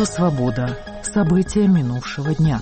Радио «Свобода». События минувшего дня.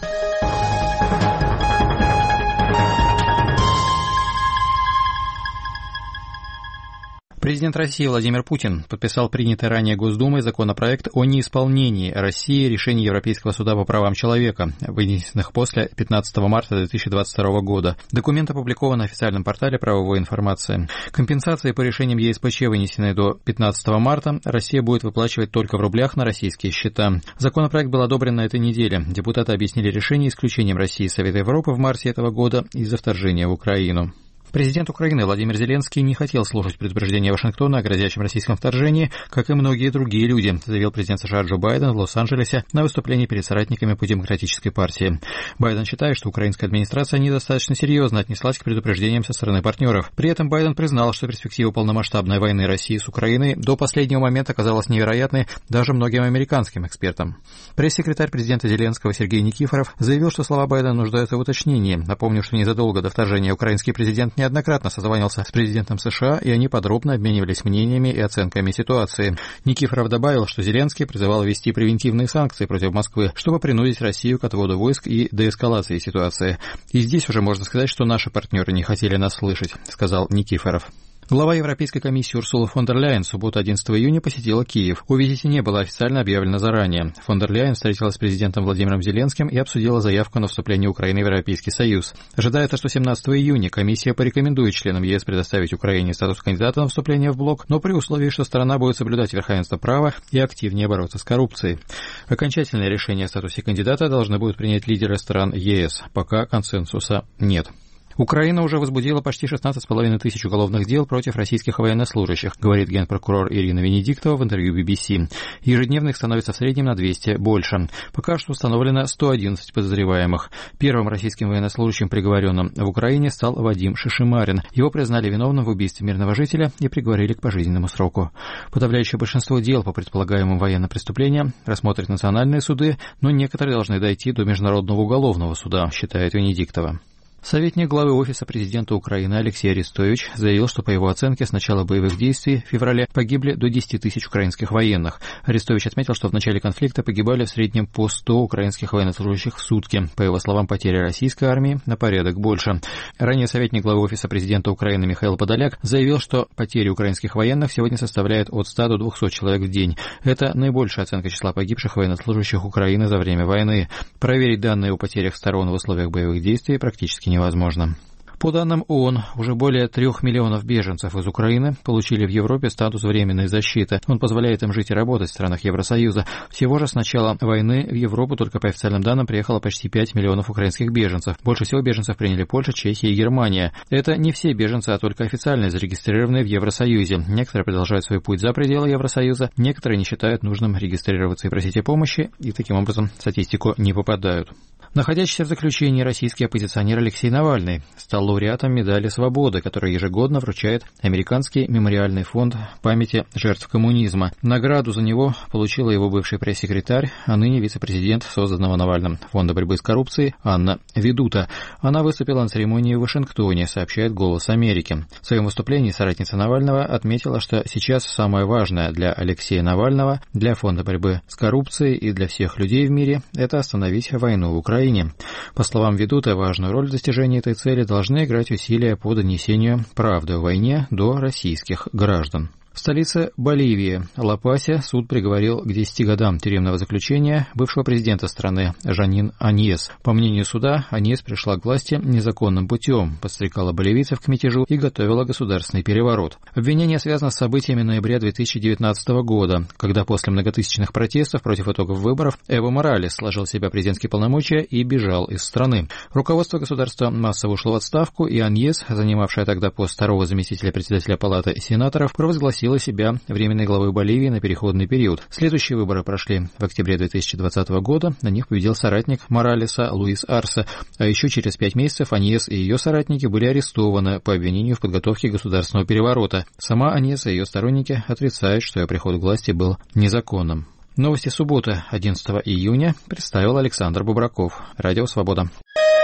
Президент России Владимир Путин подписал принятый ранее Госдумой законопроект о неисполнении России решений Европейского суда по правам человека, вынесенных после 15 марта 2022 года. Документ опубликован на официальном портале правовой информации. Компенсации по решениям ЕСПЧ, вынесенные до 15 марта, Россия будет выплачивать только в рублях на российские счета. Законопроект был одобрен на этой неделе. Депутаты объяснили решение исключением России из Совета Европы в марте этого года из-за вторжения в Украину. Президент Украины Владимир Зеленский не хотел слушать предупреждения Вашингтона о грозящем российском вторжении, как и многие другие люди, заявил президент США Джо Байден в Лос-Анджелесе на выступлении перед соратниками по Демократической партии. Байден считает, что украинская администрация недостаточно серьезно отнеслась к предупреждениям со стороны партнеров. При этом Байден признал, что перспектива полномасштабной войны России с Украиной до последнего момента казалась невероятной даже многим американским экспертам. Пресс-секретарь президента Зеленского Сергей Никифоров заявил, что слова Байдена нуждаются в уточнении. Напомню, что незадолго до вторжения украинский президент неоднократно созванивался с президентом США, и они подробно обменивались мнениями и оценками ситуации. Никифоров добавил, что Зеленский призывал ввести превентивные санкции против Москвы, чтобы принудить Россию к отводу войск и деэскалации ситуации. И здесь уже можно сказать, что наши партнеры не хотели нас слышать, сказал Никифоров. Глава Европейской комиссии Урсула фон дер Ляйен в субботу 11 июня посетила Киев. О визите не было официально объявлено заранее. Фон дер Ляйен встретилась с президентом Владимиром Зеленским и обсудила заявку на вступление Украины в Европейский Союз. Ожидается, что 17 июня комиссия порекомендует членам ЕС предоставить Украине статус кандидата на вступление в блок, но при условии, что страна будет соблюдать верховенство права и активнее бороться с коррупцией. Окончательное решение о статусе кандидата должны будут принять лидеры стран ЕС. Пока консенсуса нет. Украина уже возбудила почти 16,5 тысяч уголовных дел против российских военнослужащих, говорит генпрокурор Ирина Венедиктова в интервью BBC. Ежедневно их становится в среднем на 200 больше. Пока что установлено 111 подозреваемых. Первым российским военнослужащим, приговоренным в Украине, стал Вадим Шишимарин. Его признали виновным в убийстве мирного жителя и приговорили к пожизненному сроку. Подавляющее большинство дел по предполагаемым военным преступлениям рассмотрят национальные суды, но некоторые должны дойти до Международного уголовного суда, считает Венедиктова. Советник главы Офиса президента Украины Алексей Арестович заявил, что по его оценке с начала боевых действий в феврале погибли до 10 тысяч украинских военных. Арестович отметил, что в начале конфликта погибали в среднем по 100 украинских военнослужащих в сутки. По его словам, потери российской армии на порядок больше. Ранее советник главы Офиса президента Украины Михаил Подоляк заявил, что потери украинских военных сегодня составляют от 100 до 200 человек в день. Это наибольшая оценка числа погибших военнослужащих Украины за время войны. Проверить данные о потерях сторон в условиях боевых действий практически невозможно. По данным ООН, уже более 3 миллионов беженцев из Украины получили в Европе статус временной защиты. Он позволяет им жить и работать в странах Евросоюза. Всего же с начала войны в Европу только по официальным данным приехало почти 5 миллионов украинских беженцев. Больше всего беженцев приняли Польша, Чехия и Германия. Это не все беженцы, а только официально зарегистрированные в Евросоюзе. Некоторые продолжают свой путь за пределы Евросоюза, некоторые не считают нужным регистрироваться и просить о помощи, и таким образом в статистику не попадают. Находящийся в заключении российский оппозиционер Алексей Навальный стал лауреатом медали «Свободы», которую ежегодно вручает Американский мемориальный фонд памяти жертв коммунизма. Награду за него получила его бывший пресс-секретарь, а ныне вице-президент созданного Навальным Фонда борьбы с коррупцией Анна Ведута. Она выступила на церемонии в Вашингтоне, сообщает «Голос Америки». В своем выступлении соратница Навального отметила, что сейчас самое важное для Алексея Навального, для Фонда борьбы с коррупцией и для всех людей в мире – это остановить войну в Украине. По словам Ведута, важную роль в достижении этой цели должны играть усилия по донесению правды о войне до российских граждан. В столице Боливии, Ла-Пасе, суд приговорил к 10 годам тюремного заключения бывшего президента страны Жанин Аньес. По мнению суда, Аньес пришла к власти незаконным путем, подстрекала боливийцев к мятежу и готовила государственный переворот. Обвинение связано с событиями ноября 2019 года, когда после многотысячных протестов против итогов выборов Эво Моралес сложил в себя президентские полномочия и бежал из страны. Руководство государства массово ушло в отставку, и Аньес, занимавшая тогда пост второго заместителя председателя Палаты сенаторов, провозгласила себя временной главой Боливии на переходный период. Следующие выборы прошли в октябре 2020 года. На них победил соратник Моралеса Луис Арсе. А еще через 5 месяцев Аньес и ее соратники были арестованы по обвинению в подготовке государственного переворота. Сама Аньес и ее сторонники отрицают, что ее приход к власти был незаконным. Новости субботы, 11 июня, представил Александр Бубраков. Радио «Свобода».